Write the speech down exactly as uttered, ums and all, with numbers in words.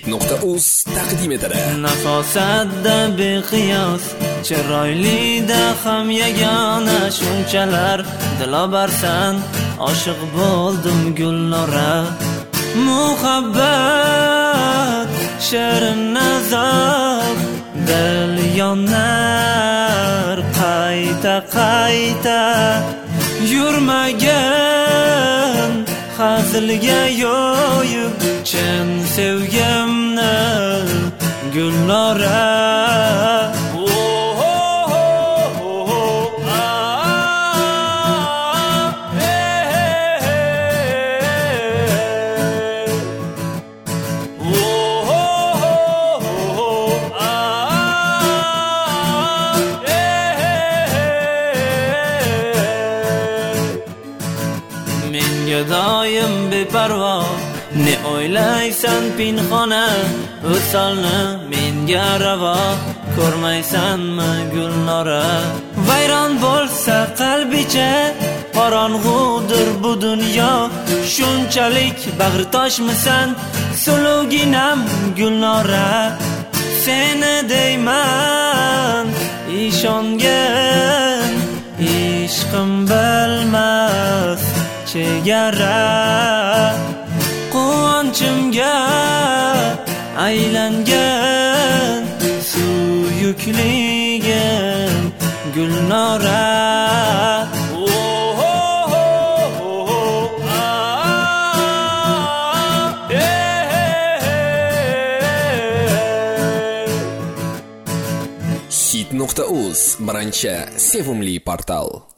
nuqta uz taqdim etadi. Nafosatda beqiyos, chiroylida ham yagona, shunchalar dilobarsan, oshiq bo'ldim Gulnora. Muhabbat shirin nazoq, dil yonar qayta qayta, yurmagan hazilga yo'yib chin sevgimni Gulnora. Menga doim beparvo, ne o'ylaysan pinxona, o'solni menga ravo, ko'rmaysanmi Gulnora? Vayron bo'lsa qalbicha, qorong'udir bu dunyo, shunchalik bag'ritoshmisan suluginam Gulnora? Seni deyman ishongan, ishqim bilmas chegara, quvonchimga aylangan suyukligim Gulnora. hit nuqta uz birinchi sevimli portal.